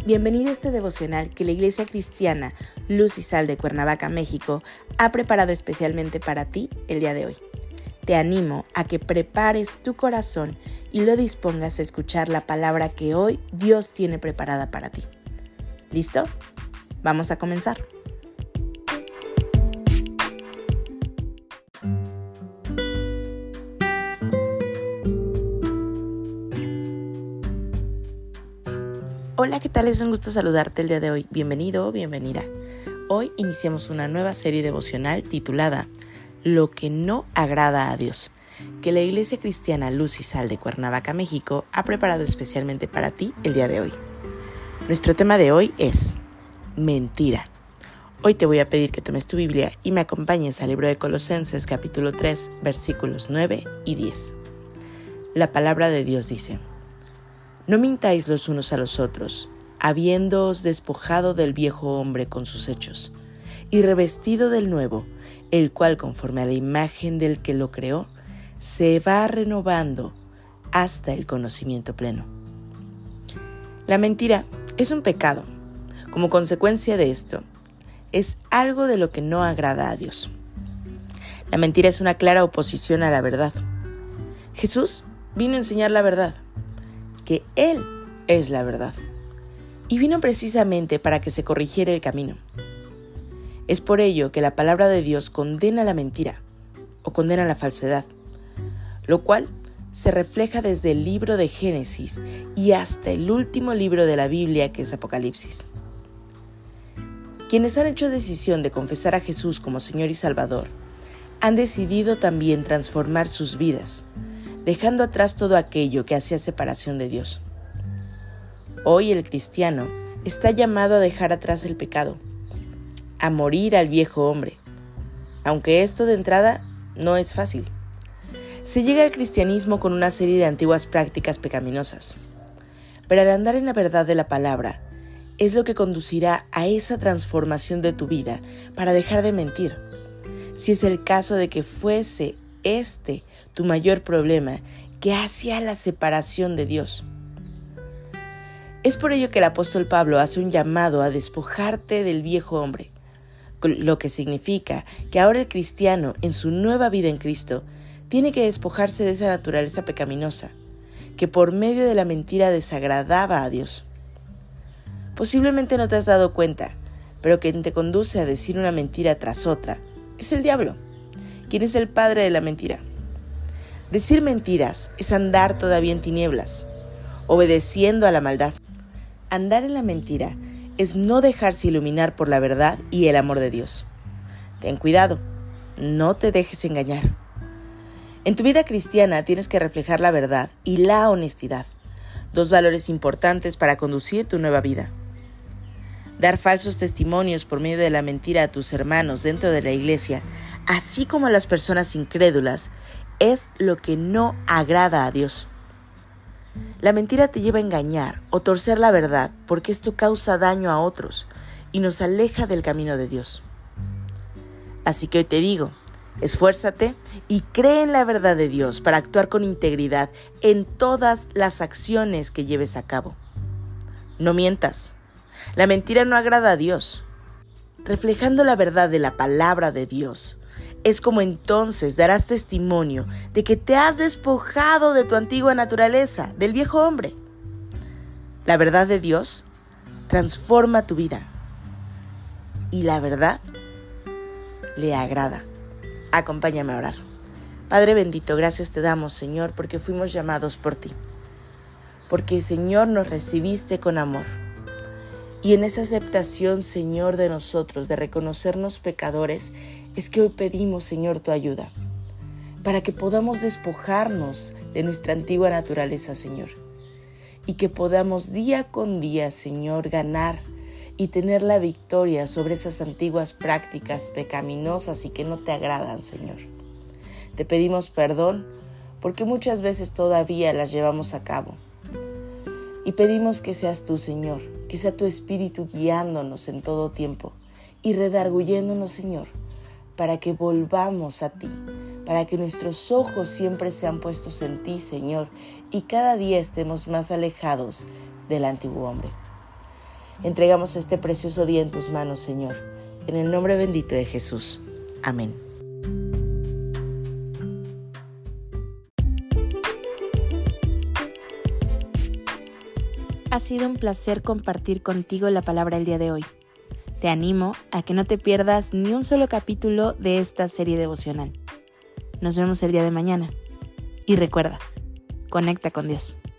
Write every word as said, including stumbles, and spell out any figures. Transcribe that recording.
Bienvenido a este devocional que la Iglesia Cristiana Luz y Sal de Cuernavaca, México, ha preparado especialmente para ti el día de hoy. Te animo a que prepares tu corazón y lo dispongas a escuchar la palabra que hoy Dios tiene preparada para ti. ¿Listo? Vamos a comenzar. Hola, ¿qué tal? Es un gusto saludarte el día de hoy. Bienvenido o bienvenida. Hoy iniciamos una nueva serie devocional titulada Lo que no agrada a Dios, que la Iglesia Cristiana Luz y Sal de Cuernavaca, México, ha preparado especialmente para ti el día de hoy. Nuestro tema de hoy es mentira. Hoy te voy a pedir que tomes tu Biblia y me acompañes al libro de Colosenses capítulo tres, versículos nueve y diez. La palabra de Dios dice: No mintáis los unos a los otros, habiéndoos despojado del viejo hombre con sus hechos, y revestido del nuevo, el cual conforme a la imagen del que lo creó, se va renovando hasta el conocimiento pleno. La mentira es un pecado. Como consecuencia de esto, es algo de lo que no agrada a Dios. La mentira es una clara oposición a la verdad. Jesús vino a enseñar la verdad, que Él es la verdad, y vino precisamente para que se corrigiera el camino. Es por ello que la palabra de Dios condena la mentira o condena la falsedad, lo cual se refleja desde el libro de Génesis y hasta el último libro de la Biblia, que es Apocalipsis. Quienes han hecho decisión de confesar a Jesús como Señor y Salvador han decidido también transformar sus vidas, dejando atrás todo aquello que hacía separación de Dios. Hoy el cristiano está llamado a dejar atrás el pecado, a morir al viejo hombre, aunque esto de entrada no es fácil. Se llega al cristianismo con una serie de antiguas prácticas pecaminosas, pero al andar en la verdad de la palabra es lo que conducirá a esa transformación de tu vida para dejar de mentir, si es el caso de que fuese este tu mayor problema, que hacía la separación de Dios. Es por ello que el apóstol Pablo hace un llamado a despojarte del viejo hombre, lo que significa que ahora el cristiano, en su nueva vida en Cristo, tiene que despojarse de esa naturaleza pecaminosa, que por medio de la mentira desagradaba a Dios. Posiblemente no te has dado cuenta, pero quien te conduce a decir una mentira tras otra es el diablo, quien es el padre de la mentira. Decir mentiras es andar todavía en tinieblas, obedeciendo a la maldad. Andar en la mentira es no dejarse iluminar por la verdad y el amor de Dios. Ten cuidado, no te dejes engañar. En tu vida cristiana tienes que reflejar la verdad y la honestidad, dos valores importantes para conducir tu nueva vida. Dar falsos testimonios por medio de la mentira a tus hermanos dentro de la iglesia, así como a las personas incrédulas, es lo que no agrada a Dios. La mentira te lleva a engañar o torcer la verdad, porque esto causa daño a otros y nos aleja del camino de Dios. Así que hoy te digo, esfuérzate y cree en la verdad de Dios para actuar con integridad en todas las acciones que lleves a cabo. No mientas. La mentira no agrada a Dios. Reflejando la verdad de la palabra de Dios, es como entonces darás testimonio de que te has despojado de tu antigua naturaleza, del viejo hombre. La verdad de Dios transforma tu vida y la verdad le agrada. Acompáñame a orar. Padre bendito, gracias te damos, Señor, porque fuimos llamados por ti. Porque, Señor, nos recibiste con amor. Y en esa aceptación, Señor, de nosotros, de reconocernos pecadores, es que hoy pedimos, Señor, tu ayuda, para que podamos despojarnos de nuestra antigua naturaleza, Señor, y que podamos día con día, Señor, ganar y tener la victoria sobre esas antiguas prácticas pecaminosas y que no te agradan, Señor. Te pedimos perdón porque muchas veces todavía las llevamos a cabo. Y pedimos que seas tú, Señor, que sea tu Espíritu guiándonos en todo tiempo y redarguyéndonos, Señor, para que volvamos a ti, para que nuestros ojos siempre sean puestos en ti, Señor, y cada día estemos más alejados del antiguo hombre. Entregamos este precioso día en tus manos, Señor. En el nombre bendito de Jesús. Amén. Ha sido un placer compartir contigo la palabra el día de hoy. Te animo a que no te pierdas ni un solo capítulo de esta serie devocional. Nos vemos el día de mañana. Y recuerda, conecta con Dios.